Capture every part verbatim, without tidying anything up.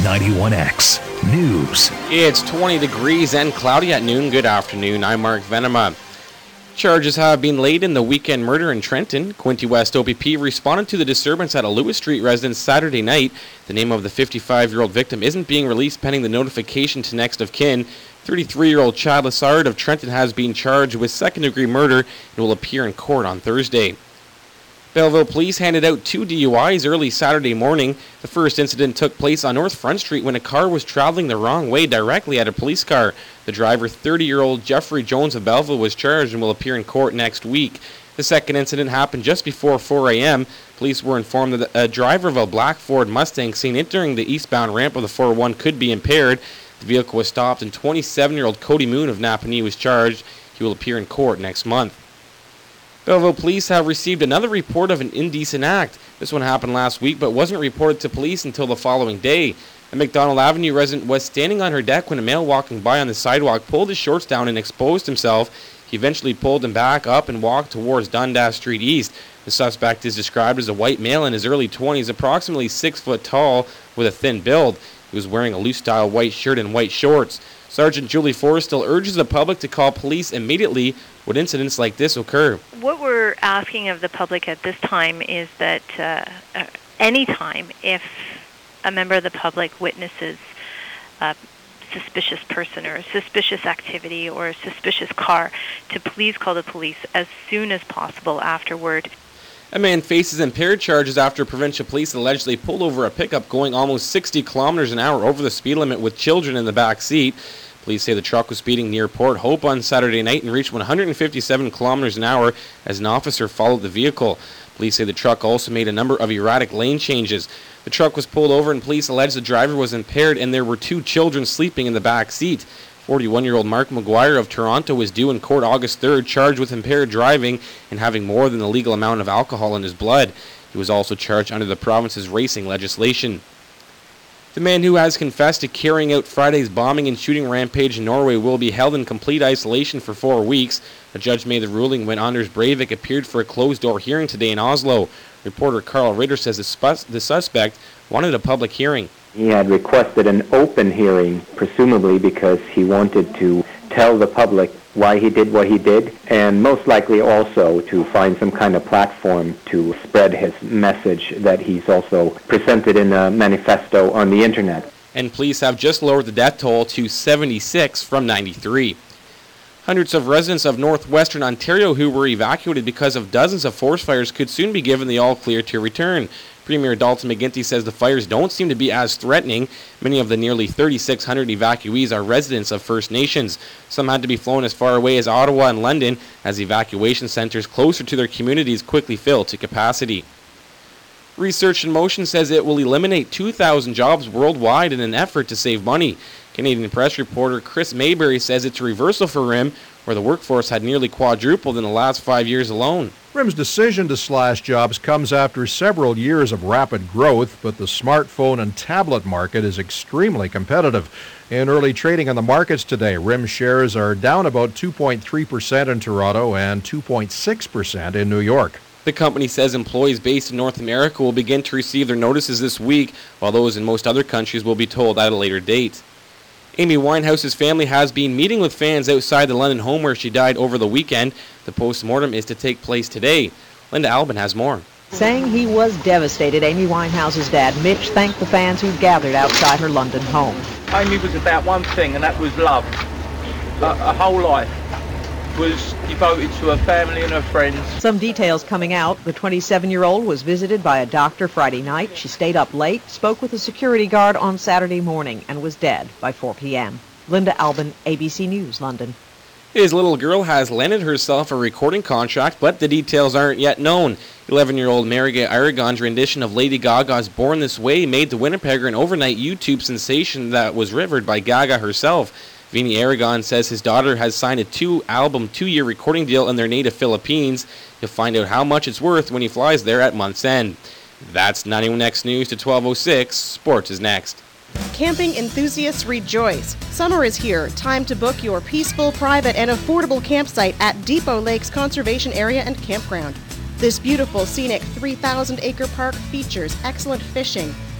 ninety-one X News. It's twenty degrees and cloudy at noon. Good afternoon. I'm Mark Venema. Charges have been laid in the weekend murder in Trenton. Quinte West O P P responded to the disturbance at a Lewis Street residence Saturday night. The name of the fifty-five-year-old victim isn't being released pending the notification to next of kin. thirty-three-year-old Chad Lassard of Trenton has been charged with second-degree murder and will appear in court on Thursday. Belleville police handed out two D U Is early Saturday morning. The first incident took place on North Front Street when a car was traveling the wrong way directly at a police car. The driver, thirty-year-old Jeffrey Jones of Belleville, was charged and will appear in court next week. The second incident happened just before four a.m. Police were informed that a driver of a black Ford Mustang seen entering the eastbound ramp of the four oh one could be impaired. The vehicle was stopped and twenty-seven-year-old Cody Moon of Napanee was charged. He will appear in court next month. Belleville police have received another report of an indecent act. This one happened last week but wasn't reported to police until the following day. A McDonald Avenue resident was standing on her deck when a male walking by on the sidewalk pulled his shorts down and exposed himself. He eventually pulled him back up and walked towards Dundas Street East. The suspect is described as a white male in his early twenties, approximately six foot tall, with a thin build. He was wearing a loose-style white shirt and white shorts. Sergeant Julie Forrestal urges the public to call police immediately when incidents like this occur. What we're asking of the public at this time is that uh, uh, any time if a member of the public witnesses a suspicious person or a suspicious activity or a suspicious car, to please call the police as soon as possible afterward. A man faces impaired charges after provincial police allegedly pulled over a pickup going almost sixty kilometers an hour over the speed limit with children in the back seat. Police say the truck was speeding near Port Hope on Saturday night and reached one hundred fifty-seven kilometers an hour as an officer followed the vehicle. Police say the truck also made a number of erratic lane changes. The truck was pulled over and police allege the driver was impaired and there were two children sleeping in the back seat. forty-one-year-old Mark McGuire of Toronto was due in court August third, charged with impaired driving and having more than the legal amount of alcohol in his blood. He was also charged under the province's racing legislation. The man who has confessed to carrying out Friday's bombing and shooting rampage in Norway will be held in complete isolation for four weeks. The judge made the ruling when Anders Breivik appeared for a closed-door hearing today in Oslo. Reporter Carl Ritter says the, spu- the suspect wanted a public hearing. He had requested an open hearing, presumably because he wanted to tell the public why he did what he did, and most likely also to find some kind of platform to spread his message that he's also presented in a manifesto on the internet. And police have just lowered the death toll to seventy-six from ninety-three. Hundreds of residents of northwestern Ontario who were evacuated because of dozens of forest fires could soon be given the all-clear to return. Premier Dalton McGuinty says the fires don't seem to be as threatening. Many of the nearly thirty-six hundred evacuees are residents of First Nations. Some had to be flown as far away as Ottawa and London as evacuation centers closer to their communities quickly fill to capacity. Research in Motion says it will eliminate two thousand jobs worldwide in an effort to save money. Canadian Press reporter Chris Mayberry says it's a reversal for R I M, where the workforce had nearly quadrupled in the last five years alone. R I M's decision to slash jobs comes after several years of rapid growth, but the smartphone and tablet market is extremely competitive. In early trading on the markets today, R I M shares are down about two point three percent in Toronto and two point six percent in New York. The company says employees based in North America will begin to receive their notices this week, while those in most other countries will be told at a later date. Amy Winehouse's family has been meeting with fans outside the London home where she died over the weekend. The post-mortem is to take place today. Linda Albin has more. Saying he was devastated, Amy Winehouse's dad, Mitch, thanked the fans who gathered outside her London home. Amy was about one thing, and that was love. Her, her whole life was devoted to her family and her friends. Some details coming out. The twenty-seven-year-old was visited by a doctor Friday night. She stayed up late, spoke with a security guard on Saturday morning, and was dead by four p.m. Linda Albin, A B C News, London. His little girl has landed herself a recording contract, but the details aren't yet known. eleven-year-old Mariga Aragon's rendition of Lady Gaga's Born This Way made the Winnipegger an overnight YouTube sensation that was rivered by Gaga herself. Vinny Aragon says his daughter has signed a two-album, two-year recording deal in their native Philippines. He'll find out how much it's worth when he flies there at month's end. That's ninety-one X News to twelve oh six. Sports is next. Camping enthusiasts rejoice. Summer is here. Time to book your peaceful, private, and affordable campsite at Depot Lakes Conservation Area and Campground. This beautiful, scenic three thousand acre park features excellent fishing,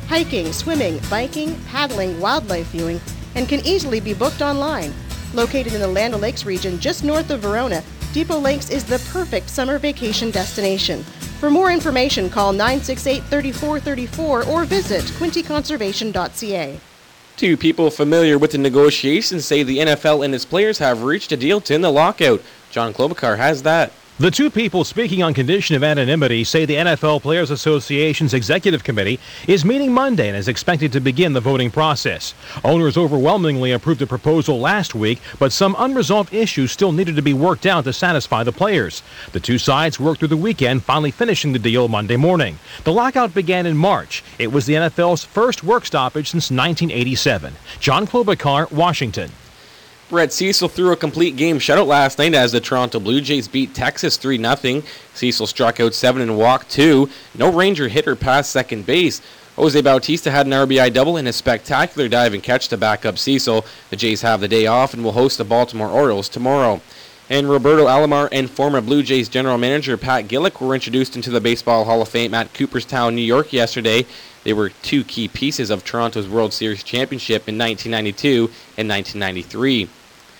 hiking, swimming, biking, paddling, wildlife viewing, and can easily be booked online. Located in the Land O'Lakes region just north of Verona, Depot Lakes is the perfect summer vacation destination. For more information, call nine six eight, three four three four or visit quinte conservation dot c a. Two people familiar with the negotiations say the N F L and its players have reached a deal to end the lockout. John Klobuchar has that. The two people speaking on condition of anonymity say the N F L Players Association's executive committee is meeting Monday and is expected to begin the voting process. Owners overwhelmingly approved the proposal last week, but some unresolved issues still needed to be worked out to satisfy the players. The two sides worked through the weekend, finally finishing the deal Monday morning. The lockout began in March. It was the N F L's first work stoppage since nineteen eighty-seven. John Klobuchar, Washington. Brett Cecil threw a complete game shutout last night as the Toronto Blue Jays beat Texas three nothing. Cecil struck out seven and walked two. No Ranger hit or passed second base. Jose Bautista had an R B I double and a spectacular dive and catch to back up Cecil. The Jays have the day off and will host the Baltimore Orioles tomorrow. And Roberto Alomar and former Blue Jays general manager Pat Gillick were introduced into the Baseball Hall of Fame at Cooperstown, New York yesterday. They were two key pieces of Toronto's World Series championship in nineteen ninety-two and nineteen ninety-three.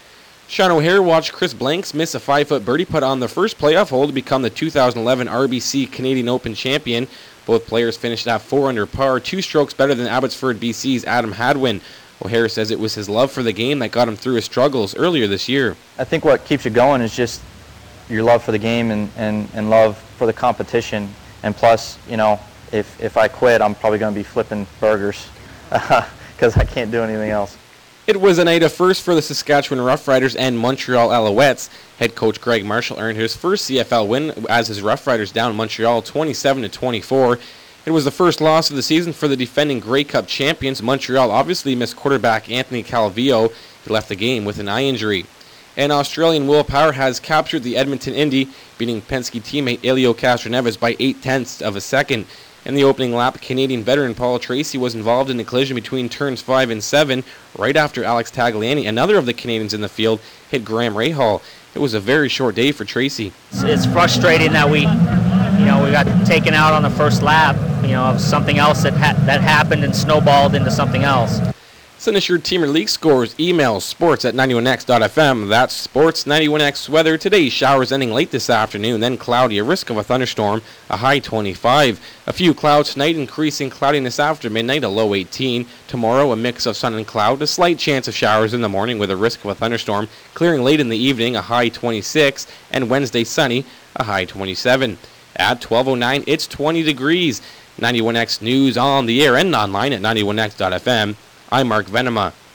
Sean O'Hare watched Chris Blanks miss a five-foot birdie putt on the first playoff hole to become the two thousand eleven R B C Canadian Open champion. Both players finished at four under par, two strokes better than Abbotsford, B C's Adam Hadwin. O'Hare says it was his love for the game that got him through his struggles earlier this year. I think what keeps you going is just your love for the game and, and, and love for the competition. And plus, you know, if, if I quit, I'm probably going to be flipping burgers because I can't do anything else. It was a night of first for the Saskatchewan Roughriders and Montreal Alouettes. Head coach Greg Marshall earned his first C F L win as his Roughriders down Montreal twenty-seven to twenty-four. It was the first loss of the season for the defending Grey Cup champions. Montreal obviously missed quarterback Anthony Calvillo. He left the game with an eye injury. And Australian Will Power has captured the Edmonton Indy, beating Penske teammate Elio Castroneves by eight tenths of a second. In the opening lap, Canadian veteran Paul Tracy was involved in a collision between turns five and seven right after Alex Tagliani, another of the Canadians in the field, hit Graham Rahal. It was a very short day for Tracy. It's, it's frustrating that we, you know, we got taken out on the first lap, you know, of something else that ha- that happened and snowballed into something else. Send us your team or league scores. Email sports at ninety-one x dot f m. That's Sports ninety-one X weather. Today, showers ending late this afternoon, then cloudy, a risk of a thunderstorm, a high twenty-five. A few clouds tonight, increasing cloudiness after midnight, a low eighteen. Tomorrow, a mix of sun and cloud, a slight chance of showers in the morning with a risk of a thunderstorm, clearing late in the evening, a high twenty-six. And Wednesday, sunny, a high twenty-seven. At twelve oh nine, it's twenty degrees. ninety-one X News on the air and online at ninety-one x dot f m. I'm Mark Venema.